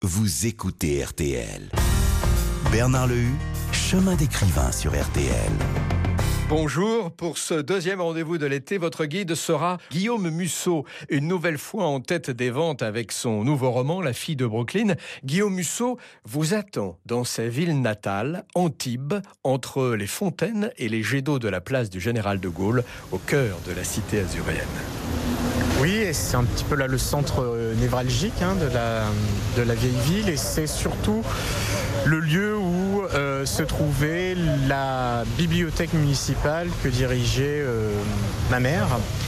Vous écoutez RTL. Bernard Lehu, chemin d'écrivain sur RTL. Bonjour, pour ce deuxième rendez-vous de l'été, votre guide sera Guillaume Musso, une nouvelle fois en tête des ventes avec son nouveau roman La fille de Brooklyn. Guillaume Musso vous attend dans sa ville natale, Antibes, entre les fontaines et les jets d'eau de la place du Général de Gaulle, au cœur de la cité azuréenne. Oui, et c'est un petit peu là le centre névralgique de la vieille ville, et c'est surtout le lieu où se trouvait la bibliothèque municipale que dirigeait ma mère.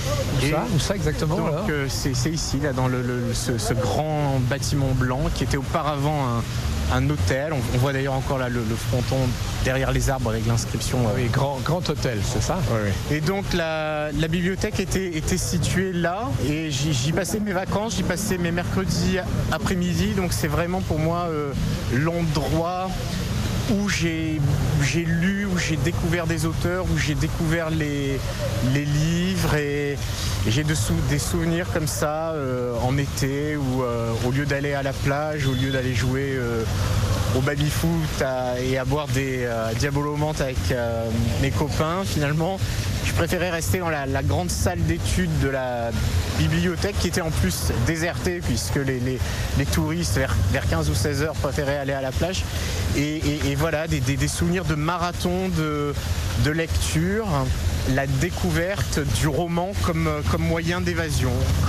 Où ça exactement? Donc c'est ici, là, dans ce grand bâtiment blanc qui était auparavant un hôtel. On voit d'ailleurs encore là le fronton derrière les arbres avec l'inscription. Oui, grand hôtel, c'est ça? Oui. Et donc la bibliothèque était située là, et j'y passais mes vacances, j'y passais mes mercredis après-midi. Donc c'est vraiment pour moi l'endroit où j'ai lu, où j'ai découvert des auteurs, où j'ai découvert les livres, et j'ai des souvenirs comme ça en été, où au lieu d'aller à la plage, au lieu d'aller jouer au baby-foot et à boire des diabolomantes avec mes copains, finalement je préférais rester dans la grande salle d'études de la bibliothèque, qui était en plus désertée puisque les touristes vers 15 ou 16 heures préféraient aller à la plage. Et voilà, des souvenirs de marathon de lecture, la découverte du roman comme moyen d'évasion,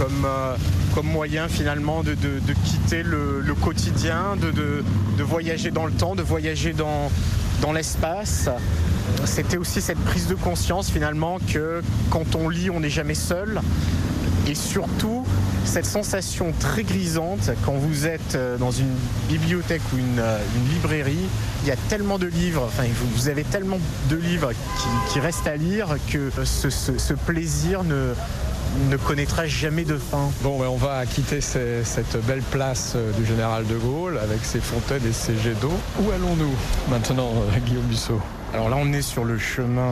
comme moyen finalement de quitter le quotidien, de voyager dans le temps, de voyager dans l'espace. C'était aussi cette prise de conscience finalement que quand on lit, on n'est jamais seul. Et surtout, cette sensation très grisante quand vous êtes dans une bibliothèque ou une librairie. Il y a tellement de livres, vous avez tellement de livres qui restent à lire, que ce plaisir ne connaîtra jamais de fin. Bon, on va quitter cette belle place du Général de Gaulle avec ses fontaines et ses jets d'eau. Où allons-nous maintenant, Guillaume Musso? Alors là, on est sur le chemin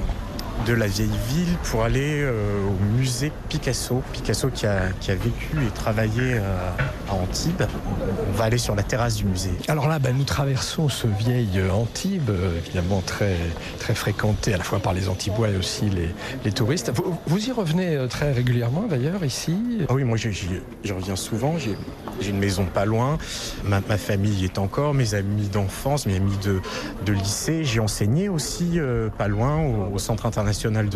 de la vieille ville pour aller au musée Picasso. Picasso qui a vécu et travaillé à Antibes. On va aller sur la terrasse du musée. Alors là, nous traversons ce vieil Antibes, évidemment très, très fréquenté à la fois par les Antibois et aussi les touristes. Vous y revenez très régulièrement d'ailleurs ici? Ah oui, moi j'y reviens souvent. J'ai une maison pas loin. Ma famille y est encore, mes amis d'enfance, mes amis de lycée. J'ai enseigné aussi pas loin au centre international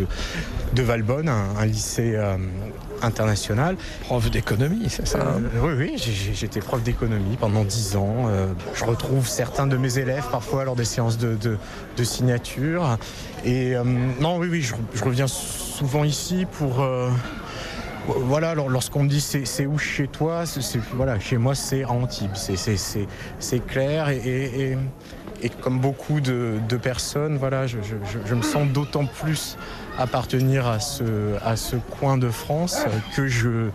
de Valbonne, un lycée international. Prof d'économie, c'est ça? Oui, j'étais prof d'économie pendant 10 ans. Je retrouve certains de mes élèves parfois lors des séances de signature. Et non, oui, je reviens souvent ici pour... Voilà, lorsqu'on me dit c'est où chez toi, voilà, chez moi c'est à Antibes, c'est clair, et comme beaucoup de personnes, voilà, je me sens d'autant plus appartenir à ce coin de France que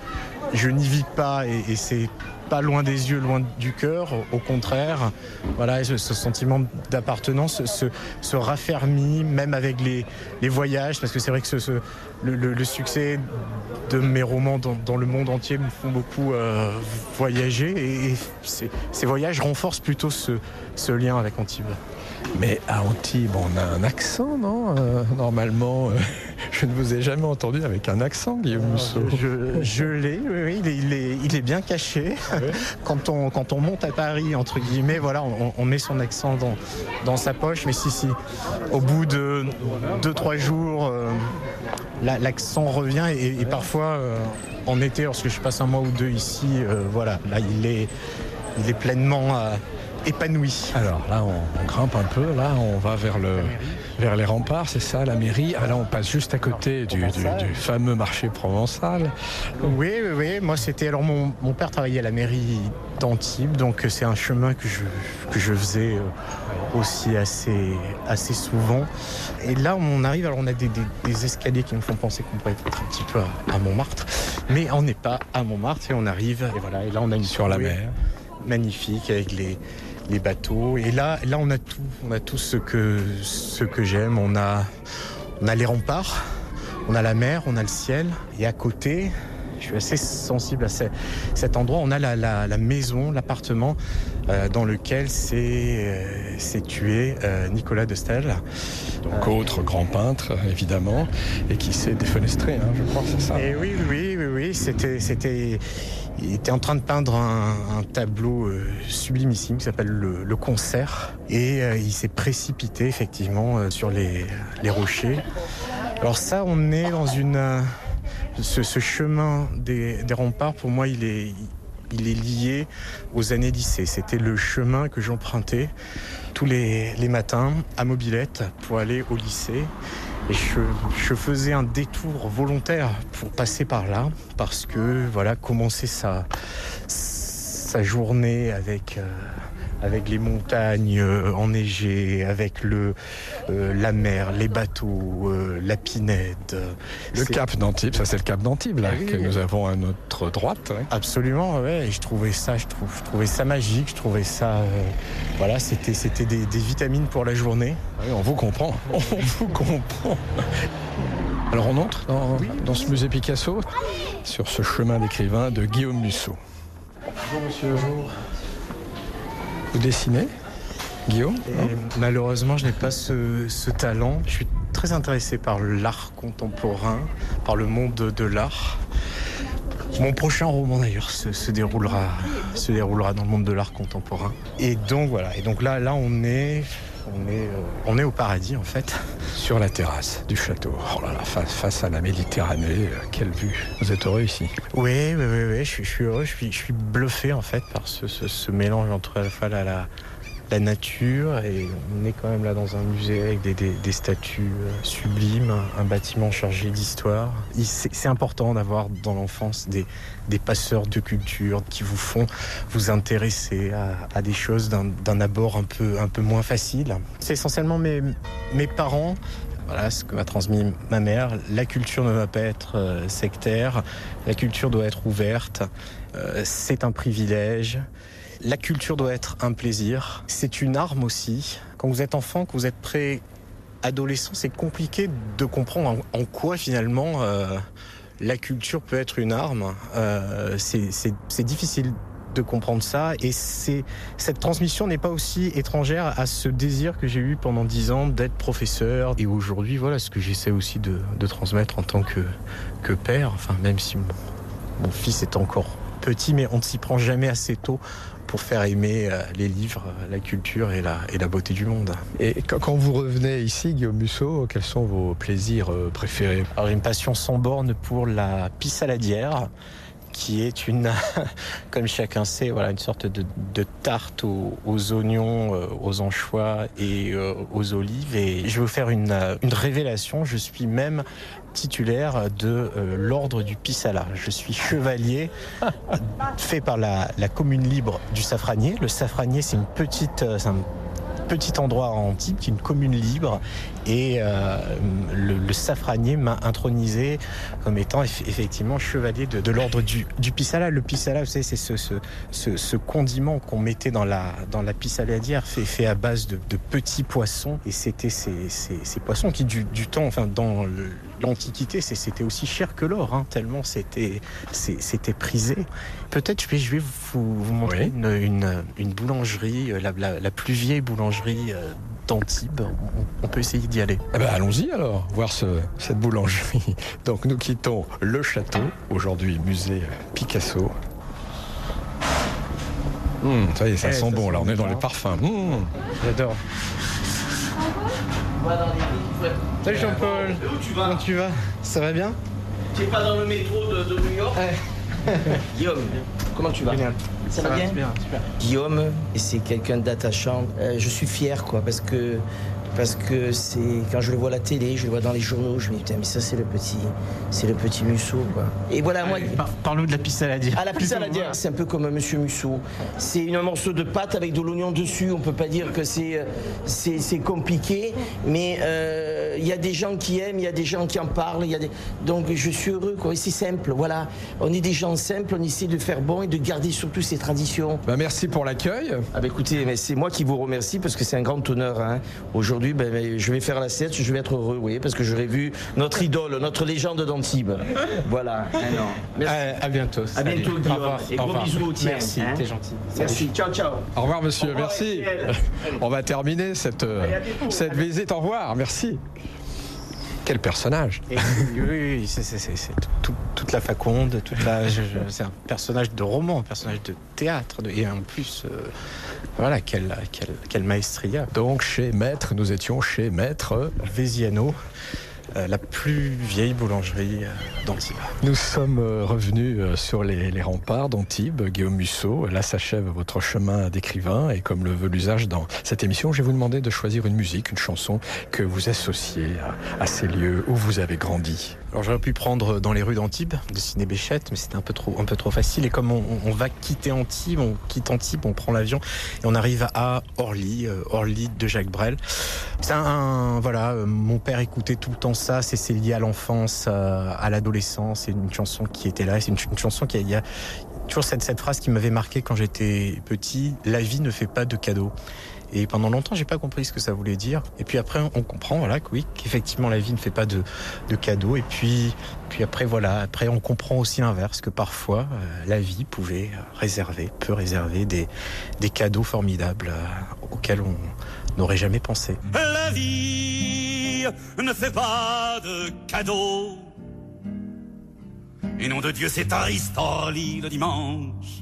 je n'y vis pas, et c'est pas loin des yeux, loin du cœur. Au contraire, voilà, ce sentiment d'appartenance se raffermit même avec les voyages, parce que c'est vrai que le succès de mes romans dans le monde entier me font beaucoup voyager, et ces voyages renforcent plutôt ce lien avec Antibes. Mais à Antibes, on a un accent, non? Normalement, je ne vous ai jamais entendu avec un accent, Guillaume Musso. Je l'ai, oui, il est bien caché. Ouais. Quand on monte à Paris, entre guillemets, voilà, on met son accent dans sa poche. Mais si, au bout de 2-3 jours, l'accent revient, et parfois, en été, lorsque je passe un mois ou deux ici, voilà, là, il est pleinement... épanoui. Alors là, on grimpe un peu, là, on va vers les remparts, c'est ça, la mairie. Ah, là, on passe juste à côté du fameux marché provençal. Oui, moi c'était... Alors mon père travaillait à la mairie d'Antibes, donc c'est un chemin que je faisais aussi assez souvent. Et là, on arrive, alors on a des escaliers qui me font penser qu'on pourrait être un petit peu à Montmartre, mais on n'est pas à Montmartre, et on arrive, et voilà, et là on a une sur la mer magnifique avec les bateaux, et là on a tout ce que j'aime. On a les remparts, on a la mer, on a le ciel, et à côté suis assez sensible à cet endroit. On a la maison, l'appartement dans lequel s'est tué Nicolas de Staël. Donc autre grand peintre, évidemment, et qui s'est défenestré, je crois, c'est ça. Et oui. Il était en train de peindre un tableau sublimissime qui s'appelle le Concert. Et il s'est précipité effectivement sur les rochers. Alors ça, on est dans ce chemin des remparts, pour moi, il est lié aux années lycée. C'était le chemin que j'empruntais tous les matins à mobilette pour aller au lycée. Et je faisais un détour volontaire pour passer par là, parce que commencer sa journée avec les montagnes enneigées, avec la mer, les bateaux, la Pinède. Le cap d'Antibes, ça c'est le cap d'Antibes là, que nous avons à notre droite. Ouais. Absolument, ouais. Et je trouvais ça magique, je trouvais ça, c'était des vitamines pour la journée. Oui, on vous comprend, Alors on entre dans ce musée Picasso, sur ce chemin d'écrivain de Guillaume Musso. Bonjour monsieur. Bonjour. Vous dessinez, Guillaume ? Malheureusement, je n'ai pas ce talent. Je suis très intéressé par l'art contemporain, par le monde de l'art. Mon prochain roman, d'ailleurs, se déroulera dans le monde de l'art contemporain. Et donc, voilà. Et donc là, on est au paradis, en fait. Sur la terrasse du château. Oh là là, face à la Méditerranée, quelle vue. Vous êtes heureux ici ? Oui, je suis heureux. Je suis bluffé, en fait, par ce mélange entre à la fois la nature, et on est quand même là dans un musée avec des statues sublimes, un bâtiment chargé d'histoire. C'est important d'avoir dans l'enfance des passeurs de culture qui vous font vous intéresser à des choses d'un abord un peu moins facile. C'est essentiellement mes parents. Voilà ce que m'a transmis ma mère. La culture ne va pas être sectaire, la culture doit être ouverte, c'est un privilège. La culture doit être un plaisir. C'est une arme aussi. Quand vous êtes enfant, quand vous êtes pré-adolescent, c'est compliqué de comprendre en quoi finalement la culture peut être une arme. C'est difficile de comprendre ça, et cette transmission n'est pas aussi étrangère à ce désir que j'ai eu pendant 10 ans d'être professeur. Et aujourd'hui, voilà ce que j'essaie aussi de transmettre en tant que père, même si mon fils est encore petit, mais on ne s'y prend jamais assez tôt pour faire aimer les livres, la culture et la beauté du monde. Et quand vous revenez ici, Guillaume Musso, quels sont vos plaisirs préférés ? Alors, j'ai une passion sans borne pour la pie saladière, qui est comme chacun sait, une sorte de tarte aux oignons, aux anchois et aux olives. Et je vais vous faire une révélation, je suis même titulaire de l'ordre du Pissala. Je suis chevalier fait par la commune libre du Safranier. Le Safranier, c'est un petit endroit en Antibes, qui est une commune libre, et le Safranier m'a intronisé comme étant effectivement chevalier de l'ordre du Pissala. Le Pissala, vous savez, c'est ce condiment qu'on mettait dans la pie saladière, fait à base de petits poissons, et c'était ces poissons qui du temps, dans l'Antiquité, c'était aussi cher que l'or, tellement c'était prisé. Peut-être je vais vous montrer une boulangerie, la plus vieille boulangerie d'Antibes. On peut essayer d'y aller. Allons-y alors, voir cette boulangerie. Donc nous quittons le château, aujourd'hui musée Picasso. Ça y est, ça sent bon, là on est dans les parfums. J'adore. Salut Jean-Paul. Où tu vas ? Comment tu vas ? Ça va bien ? Tu n'es pas dans le métro de New York ? Guillaume, comment tu vas ? Génial. Ça va bien ? Super. Guillaume, c'est quelqu'un d'attachant. Je suis fier, parce que c'est quand je le vois à la télé, je le vois dans les journaux, je me dis putain, mais ça c'est le petit Musso, quoi. Et voilà, moi. Parle-nous de la pie saladière. Ah, la pie saladière, c'est un peu comme Monsieur Musso. C'est un morceau de pâte avec de l'oignon dessus. On peut pas dire que c'est compliqué, mais il y a des gens qui aiment, il y a des gens qui en parlent, donc je suis heureux, quoi. Et c'est simple, voilà. On est des gens simples, on essaie de faire bon et de garder surtout ces traditions. Merci pour l'accueil. Écoutez, mais c'est moi qui vous remercie parce que c'est un grand honneur, aujourd'hui entendu, je vais faire la sieste, je vais être heureux, oui, parce que j'aurais vu notre idole, notre légende d'Antibes. Voilà. Merci. À bientôt. À bientôt, Guillaume. Et gros bisous au tien. Merci, t'es gentil. Merci, ciao, ciao. Au revoir, monsieur, Au revoir, merci. Étienne. On va terminer cette visite. Au revoir, merci. Quel personnage. Oui, c'est toute la faconde, c'est un personnage de roman, un personnage de théâtre, et en plus, voilà, quelle maestria. Donc nous étions chez Maître Veziano, la plus vieille boulangerie d'Antibes. Nous sommes revenus sur les remparts d'Antibes. Guillaume Musso, là s'achève votre chemin d'écrivain, et comme le veut l'usage dans cette émission, je vais vous demander de choisir une musique, une chanson que vous associez à ces lieux où vous avez grandi. Alors j'aurais pu prendre Dans les rues d'Antibes de Sidney Bechet, mais c'était un peu trop facile. Et comme on va quitter Antibes, on prend l'avion et on arrive à Orly de Jacques Brel. C'est mon père écoutait tout le temps ça. C'est lié à l'enfance, à l'adolescence. C'est une chanson qui était là. C'est une chanson qui il y a toujours cette phrase qui m'avait marqué quand j'étais petit. La vie ne fait pas de cadeaux. Et pendant longtemps, j'ai pas compris ce que ça voulait dire. Et puis après, on comprend, qu'effectivement, la vie ne fait pas de cadeaux. Et puis après, on comprend aussi l'inverse, que parfois, la vie peut réserver des cadeaux formidables auxquels on n'aurait jamais pensé. La vie ne fait pas de cadeaux. Et nom de Dieu, c'est triste, Orly le dimanche,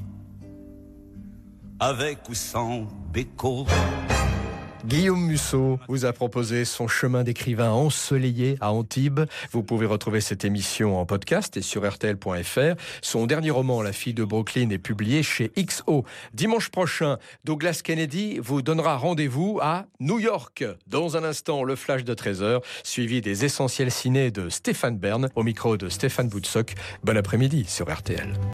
avec ou sans béco. Guillaume Musso vous a proposé son chemin d'écrivain ensoleillé à Antibes. Vous pouvez retrouver cette émission en podcast et sur rtl.fr. Son dernier roman, La fille de Brooklyn, est publié chez XO. Dimanche prochain, Douglas Kennedy vous donnera rendez-vous à New York. Dans un instant, le flash de 13h, suivi des essentiels ciné de Stéphane Bern, au micro de Stéphane Boutsock. Bon après-midi sur RTL.